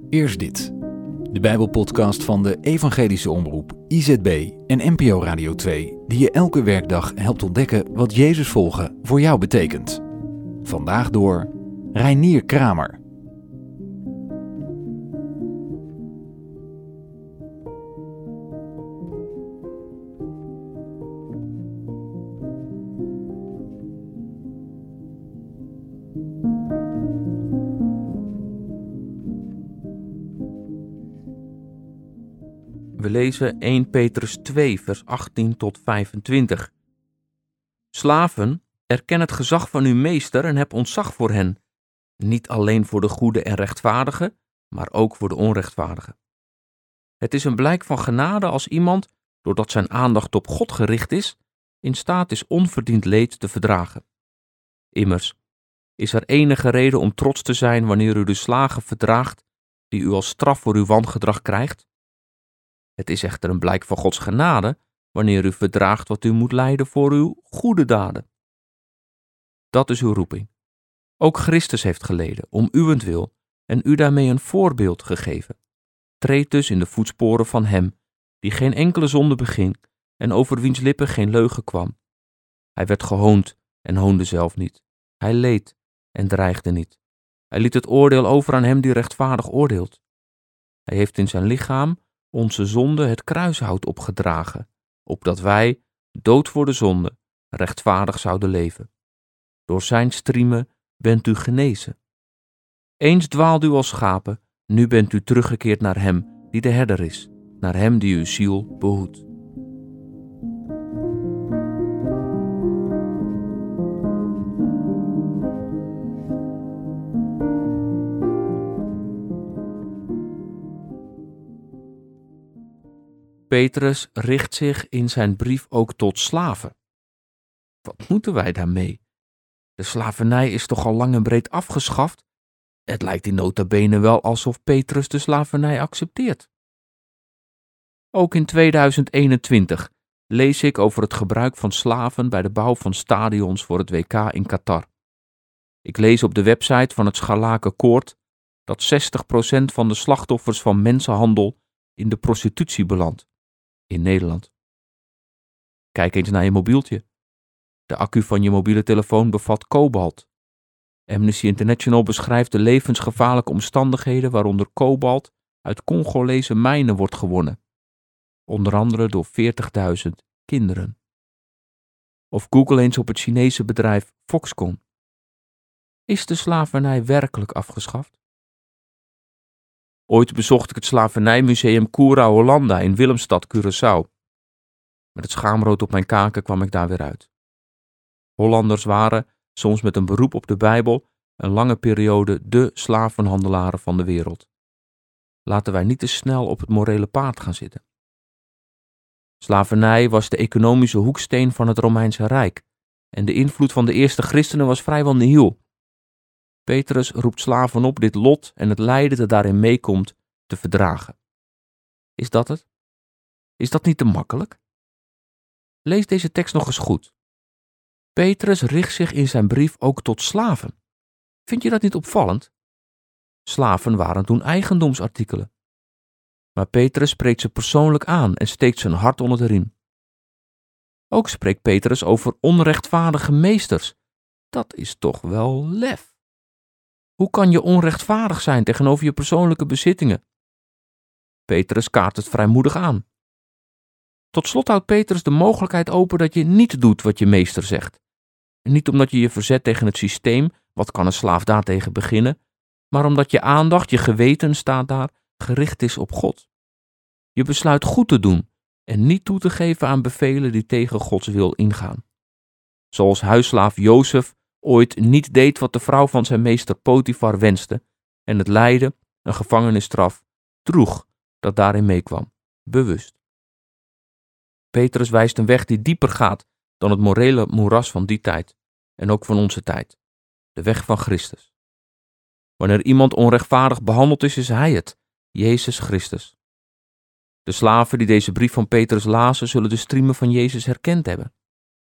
Eerst dit. De Bijbelpodcast van de Evangelische Omroep, IZB en NPO Radio 2, die je elke werkdag helpt ontdekken wat Jezus volgen voor jou betekent. Vandaag door Reinier Kramer. We lezen 1 Petrus 2, vers 18 tot 25. Slaven, erken het gezag van uw meester en heb ontzag voor hen. Niet alleen voor de goede en rechtvaardige, maar ook voor de onrechtvaardige. Het is een blijk van genade als iemand, doordat zijn aandacht op God gericht is, in staat is onverdiend leed te verdragen. Immers, is er enige reden om trots te zijn wanneer u de slagen verdraagt die u als straf voor uw wangedrag krijgt? Het is echter een blijk van Gods genade wanneer u verdraagt wat u moet lijden voor uw goede daden. Dat is uw roeping. Ook Christus heeft geleden om uwentwil en u daarmee een voorbeeld gegeven. Treed dus in de voetsporen van hem, die geen enkele zonde beging en over wiens lippen geen leugen kwam. Hij werd gehoond en hoonde zelf niet. Hij leed en dreigde niet. Hij liet het oordeel over aan hem die rechtvaardig oordeelt. Hij heeft in zijn lichaam onze zonde het kruishout opgedragen, opdat wij, dood voor de zonde, rechtvaardig zouden leven. Door zijn striemen bent u genezen. Eens dwaalde u als schapen, nu bent u teruggekeerd naar hem die de herder is, naar hem die uw ziel behoedt. Petrus richt zich in zijn brief ook tot slaven. Wat moeten wij daarmee? De slavernij is toch al lang en breed afgeschaft? Het lijkt in nota bene wel alsof Petrus de slavernij accepteert. Ook in 2021 lees ik over het gebruik van slaven bij de bouw van stadions voor het WK in Qatar. Ik lees op de website van het Scharlakenkoord dat 60% van de slachtoffers van mensenhandel in de prostitutie belandt. In Nederland. Kijk eens naar je mobieltje. De accu van je mobiele telefoon bevat kobalt. Amnesty International beschrijft de levensgevaarlijke omstandigheden waaronder kobalt uit Congolese mijnen wordt gewonnen. Onder andere door 40.000 kinderen. Of Google eens op het Chinese bedrijf Foxconn. Is de slavernij werkelijk afgeschaft? Ooit bezocht ik het slavernijmuseum Cura Hollanda in Willemstad, Curaçao. Met het schaamrood op mijn kaken kwam ik daar weer uit. Hollanders waren, soms met een beroep op de Bijbel, een lange periode de slavenhandelaren van de wereld. Laten wij niet te snel op het morele paard gaan zitten. Slavernij was de economische hoeksteen van het Romeinse Rijk en de invloed van de eerste christenen was vrijwel nihil. Petrus roept slaven op dit lot en het lijden dat daarin meekomt te verdragen. Is dat het? Is dat niet te makkelijk? Lees deze tekst nog eens goed. Petrus richt zich in zijn brief ook tot slaven. Vind je dat niet opvallend? Slaven waren toen eigendomsartikelen. Maar Petrus spreekt ze persoonlijk aan en steekt zijn hart onder de riem. Ook spreekt Petrus over onrechtvaardige meesters. Dat is toch wel lef. Hoe kan je onrechtvaardig zijn tegenover je persoonlijke bezittingen? Petrus kaart het vrijmoedig aan. Tot slot houdt Petrus de mogelijkheid open dat je niet doet wat je meester zegt. En niet omdat je je verzet tegen het systeem, wat kan een slaaf daartegen beginnen, maar omdat je aandacht, je geweten staat daar, gericht is op God. Je besluit goed te doen en niet toe te geven aan bevelen die tegen Gods wil ingaan. Zoals huisslaaf Jozef ooit niet deed wat de vrouw van zijn meester Potifar wenste en het lijden, een gevangenisstraf, droeg dat daarin meekwam, bewust. Petrus wijst een weg die dieper gaat dan het morele moeras van die tijd en ook van onze tijd, de weg van Christus. Wanneer iemand onrechtvaardig behandeld is, is hij het, Jezus Christus. De slaven die deze brief van Petrus lazen, zullen de striemen van Jezus herkend hebben.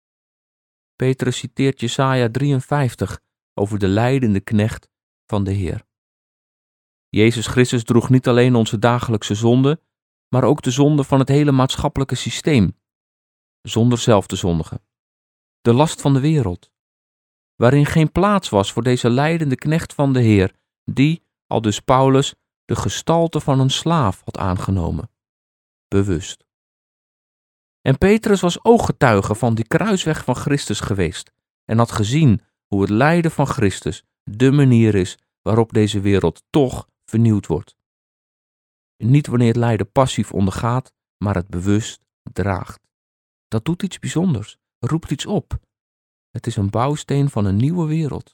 Petrus citeert Jesaja 53 over de lijdende knecht van de Heer. Jezus Christus droeg niet alleen onze dagelijkse zonde, maar ook de zonde van het hele maatschappelijke systeem, zonder zelf te zondigen. De last van de wereld, waarin geen plaats was voor deze lijdende knecht van de Heer, die, aldus Paulus, de gestalte van een slaaf had aangenomen. Bewust. En Petrus was ooggetuige van die kruisweg van Christus geweest en had gezien hoe het lijden van Christus de manier is waarop deze wereld toch vernieuwd wordt. Niet wanneer het lijden passief ondergaat, maar het bewust draagt. Dat doet iets bijzonders, roept iets op. Het is een bouwsteen van een nieuwe wereld.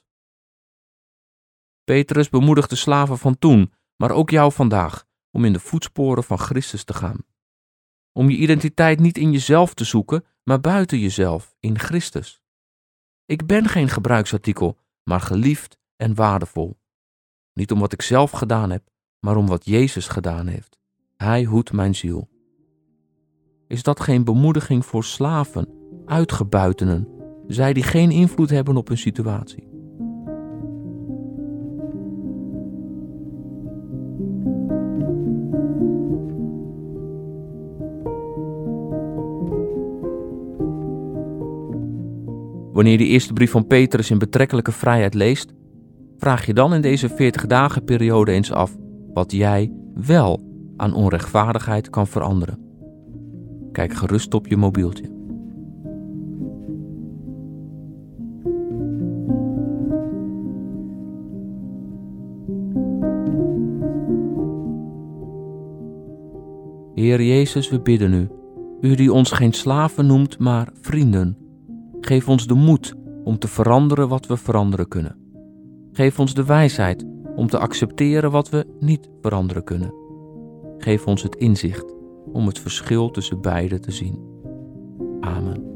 Petrus bemoedigt de slaven van toen, maar ook jou vandaag, om in de voetsporen van Christus te gaan. Om je identiteit niet in jezelf te zoeken, maar buiten jezelf, in Christus. Ik ben geen gebruiksartikel, maar geliefd en waardevol. Niet om wat ik zelf gedaan heb, maar om wat Jezus gedaan heeft. Hij hoedt mijn ziel. Is dat geen bemoediging voor slaven, uitgebuitenen, zij die geen invloed hebben op hun situatie? Wanneer je de eerste brief van Petrus in betrekkelijke vrijheid leest, vraag je dan in deze 40 dagen periode eens af wat jij wel aan onrechtvaardigheid kan veranderen. Kijk gerust op je mobieltje. Heer Jezus, we bidden u, u die ons geen slaven noemt, maar vrienden. Geef ons de moed om te veranderen wat we veranderen kunnen. Geef ons de wijsheid om te accepteren wat we niet veranderen kunnen. Geef ons het inzicht om het verschil tussen beide te zien. Amen.